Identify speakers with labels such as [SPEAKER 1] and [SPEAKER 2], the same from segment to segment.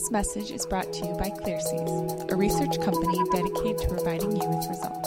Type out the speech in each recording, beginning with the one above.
[SPEAKER 1] This message is brought to you by ClearSeas, a research company dedicated to providing you with results.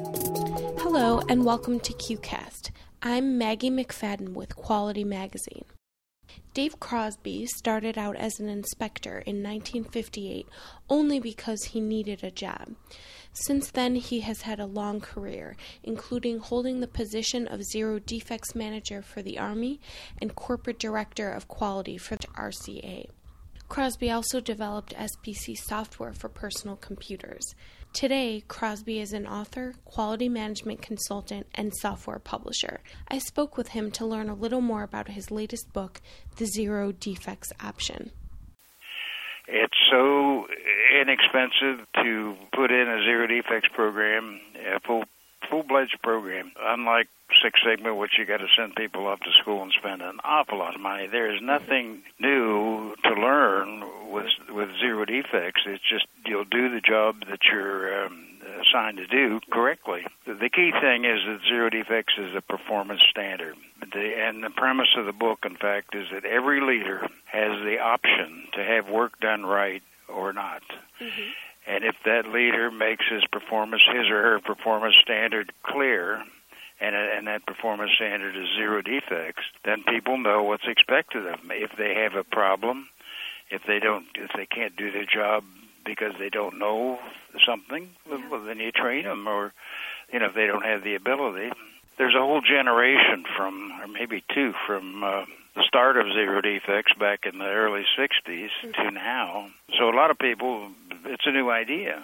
[SPEAKER 2] Hello and welcome to QCast. I'm Maggie McFadden with Quality Magazine. Dave Crosby started out as an inspector in 1958 only because he needed a job. Since then, he has had a long career, including holding the position of Zero Defects Manager for the Army and Corporate Director of Quality for the RCA. Crosby also developed SPC software for personal computers. Today, Crosby is an author, quality management consultant, and software publisher. I spoke with him to learn a little more about his latest book, The Zero Defects Option.
[SPEAKER 3] It's so inexpensive to put in a zero defects program, a full-fledged program. Unlike Six Sigma, which you got to send people off to school and spend an awful lot of money, there is nothing new to learn with zero defects. It's just you'll do the job that you're assigned to do correctly. The key thing is that zero defects is a performance standard. And the premise of the book, in fact, is that every leader has the option to have work done right or not. Mm-hmm. And if that leader makes his or her performance standard clear, and that performance standard is zero defects, then people know what's expected of them. If they have a problem, if they can't do their job because they don't know something, well, then you train them, or if they don't have the ability. There's a whole generation or maybe two, from the start of zero defects back in the early 60s to now. So a lot of people, it's a new idea.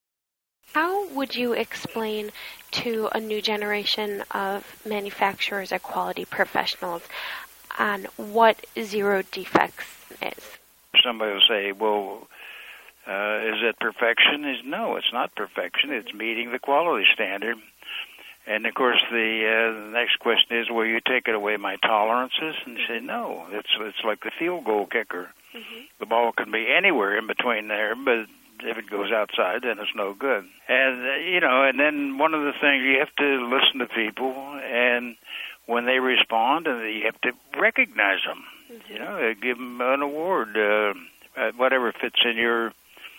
[SPEAKER 2] How would you explain to a new generation of manufacturers or quality professionals on what zero defects is?
[SPEAKER 3] Somebody will say, well, is it perfection? No, it's not perfection. It's meeting the quality standard. And, of course, the next question is, will you take away my tolerances? And you say, no, it's like the field goal kicker. Mm-hmm. The ball can be anywhere in between there, but if it goes outside, then it's no good. And, and then one of the things, you have to listen to people, and when they respond, you have to recognize them. Mm-hmm. Give them an award, whatever fits in your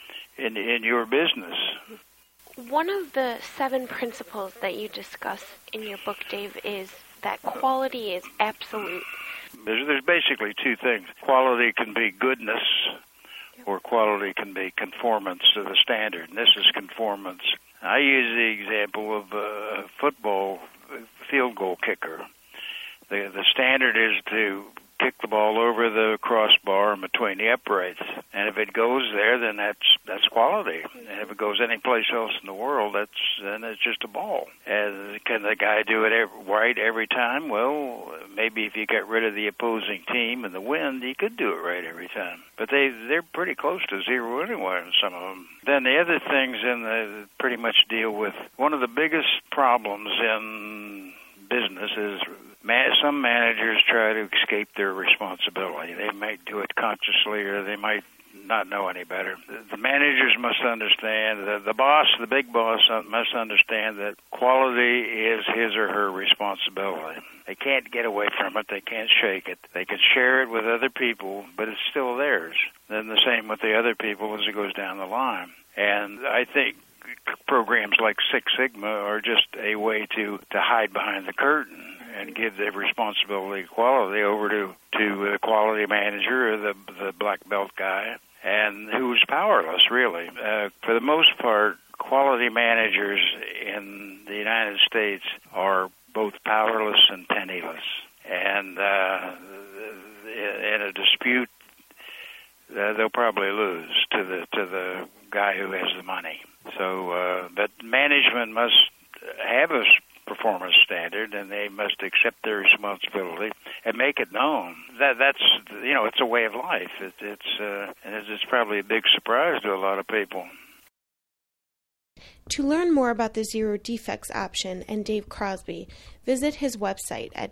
[SPEAKER 3] business.
[SPEAKER 2] One of the 7 principles that you discuss in your book, Dave, is that quality is absolute.
[SPEAKER 3] There's basically 2 things. Quality can be goodness, or quality can be conformance to the standard, and this is conformance. I use the example of a football field goal kicker. The standard is to kick the ball over the crossbar and between the uprights, and if it goes there, then that's quality. And if it goes anyplace else in the world, then it's just a ball. And can the guy do it right every time? Well, maybe if you got rid of the opposing team and the wind, you could do it right every time. But they're pretty close to zero anyway, some of them. Then the other things pretty much deal with one of the biggest problems in business is some managers try to escape their responsibility. They might do it consciously, or they might not know any better. The managers must understand, the big boss must understand that quality is his or her responsibility. They can't get away from it. They can't shake it. They can share it with other people, but it's still theirs. Then the same with the other people as it goes down the line. And I think programs like Six Sigma are just a way to hide behind the curtain and give the responsibility of quality over to the quality manager or the black belt guy, and who's powerless, really. For the most part, quality managers in the United States are both powerless and penniless. And in a dispute, they'll probably lose to the guy who has the money. So, but management must have a performance standard, and they must accept their responsibility and make it known. That's it's a way of life. It's probably a big surprise to a lot of people.
[SPEAKER 2] To learn more about the Zero Defects option and Dave Crosby, visit his website at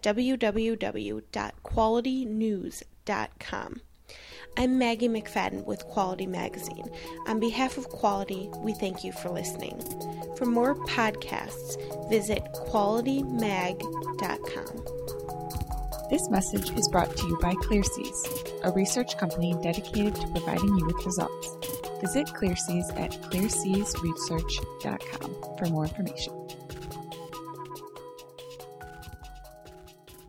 [SPEAKER 2] www.qualitynews.com. I'm Maggie McFadden with Quality Magazine. On behalf of Quality, we thank you for listening. For more podcasts, visit qualitymag.com.
[SPEAKER 1] This message is brought to you by ClearSeas, a research company dedicated to providing you with results. Visit ClearSeas at clearseasresearch.com for more information.